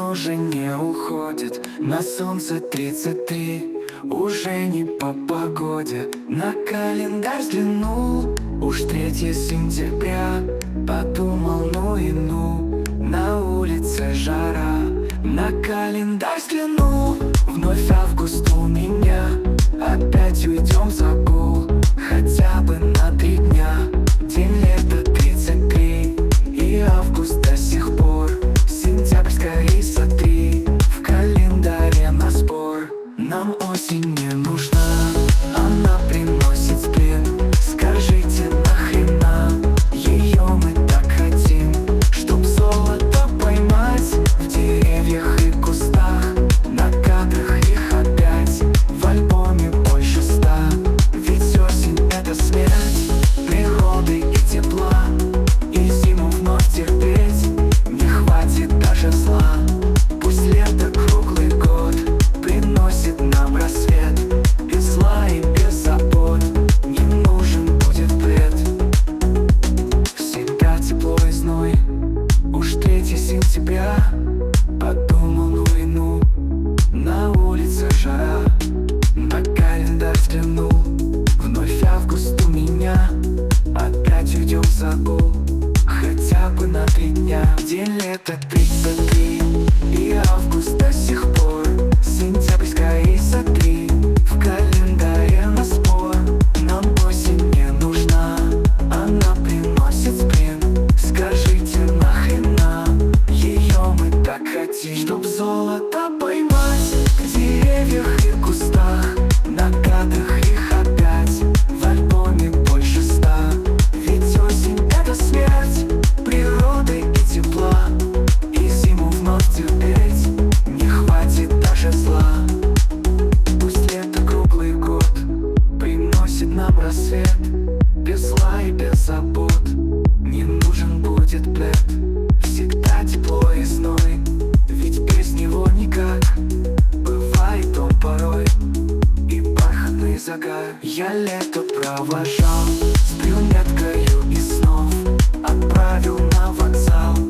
уже не уходит. На солнце 33, уже не по погоде. На календарь взглянул, уж 3 сентября. Подумал, ну и ну, на улице жара. На календарь взглянул, вновь август у меня. Опять уйдем в загул, хотя бы на 3 дня. День лета 33, и август до сих пор. Сентябрьская риса 3, в календаре на спор. Нам осень не нужна, она приносит сплин. Скажите, нахрена ее мы так хотим? Чтоб золото поймать в деревьях и кустах, на кадрах их опять в альбоме больше 100. Ведь осень — это смерть природы и тепла, и зиму вновь терпеть не хватит даже зла. Пусть лето круглый год приносит нам рассвет, без зла и без забот не нужен будет бред. Всегда тепло и зной, уж 3 сентября. Подумал, ну и ну, на улице жара. На календарь взглянул, вновь август у меня. Опять уйдем в загул, хотя бы на 3 дня. День лета 33, и август до сих пор. Сентябрьская риса 3, в календаре на спор. Нам осень не нужна, она приносит сплин. Скажите, нахрена ее мы так хотим? Чтоб золото поймать в деревьях и кустах, на кадрах их опять в альбоме больше 100. Ведь осень — это смерть природы и тепла, и зиму вновь терпеть не хватит даже зла. Пусть лето круглый год приносит нам рассвет, без зла и без забот не нужен будет плед. Всегда тепло и зной, ведь без него никак. Бывает он порой и бархатный загар. Я лето провожал с брюнеткою из снов, отправил на вокзал.